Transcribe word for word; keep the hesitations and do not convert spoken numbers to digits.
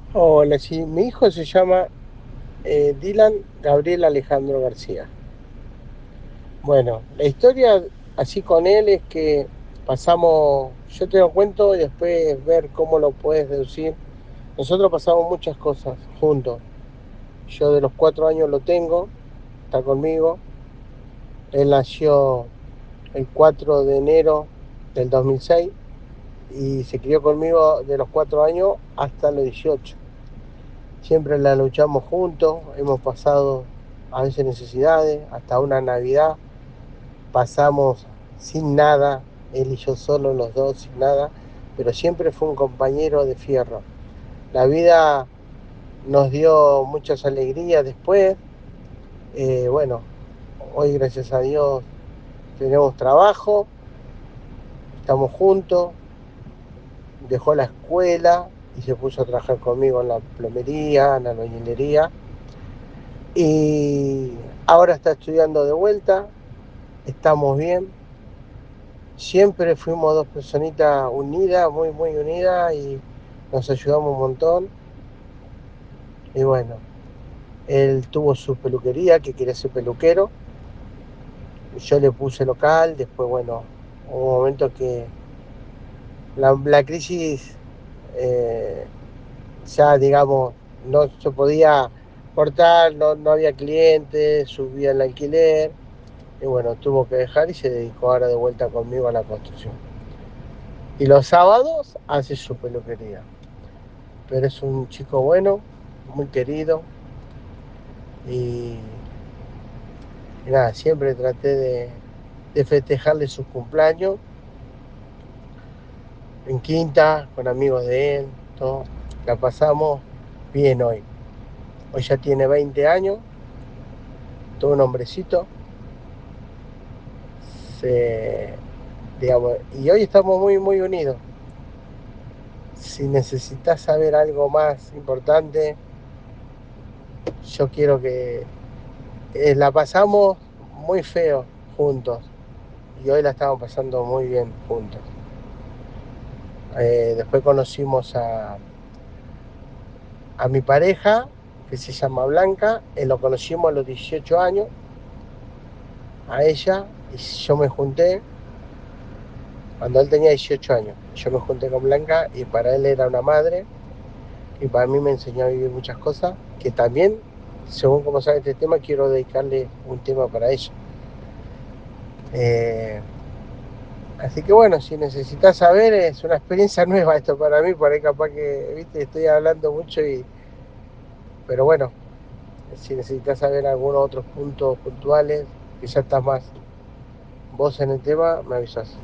Hola, sí, mi hijo se llama eh, Dylan Gabriel Alejandro García. Bueno, la historia así con él es que pasamos, yo te lo cuento y después ver cómo lo puedes deducir. Nosotros pasamos muchas cosas juntos. Yo de los cuatro años lo tengo, está conmigo. Él nació el cuatro de enero del dos mil seis y se crió conmigo de los cuatro años hasta los dieciocho. Siempre la luchamos juntos, hemos pasado a veces necesidades, hasta una Navidad pasamos sin nada, él y yo solo, los dos sin nada, pero siempre fue un compañero de fierro. La vida nos dio muchas alegrías después. Eh, bueno, hoy gracias a Dios tenemos trabajo, estamos juntos, dejó la escuela y se puso a trabajar conmigo en la plomería, en la albañilería. Y ahora está estudiando de vuelta, estamos bien. Siempre fuimos dos personitas unidas, muy, muy unidas y nos ayudamos un montón. Y bueno, él tuvo su peluquería, que quería ser peluquero. Yo le puse local, después, bueno, hubo un momento que la, la crisis eh, ya, digamos, no se podía cortar, no, no había clientes, subía el alquiler. Y bueno, tuvo que dejar y se dedicó ahora de vuelta conmigo a la construcción. Y los sábados hace su peluquería. Pero es un chico bueno, muy querido. Y, y nada, siempre traté de, de festejarle sus cumpleaños en quinta, con amigos de él, todo. La pasamos bien hoy. Hoy ya tiene veinte años, todo un hombrecito. Se, digamos, y hoy estamos muy, muy unidos. Si necesitas saber algo más importante, yo quiero que eh, la pasamos muy feo juntos y hoy la estamos pasando muy bien juntos. Eh, después conocimos a, a mi pareja, que se llama Blanca, eh, lo conocimos a los dieciocho años, a ella, y yo me junté cuando él tenía dieciocho años. Yo me junté con Blanca y para él era una madre y para mí me enseñó a vivir muchas cosas, que también, según como sabe este tema, quiero dedicarle un tema para ella. Eh, Así que bueno, si necesitas saber, es una experiencia nueva esto para mí, por ahí capaz que, viste, estoy hablando mucho y, pero bueno, si necesitas saber algunos otros puntos puntuales, que ya estás más vos en el tema, me avisas.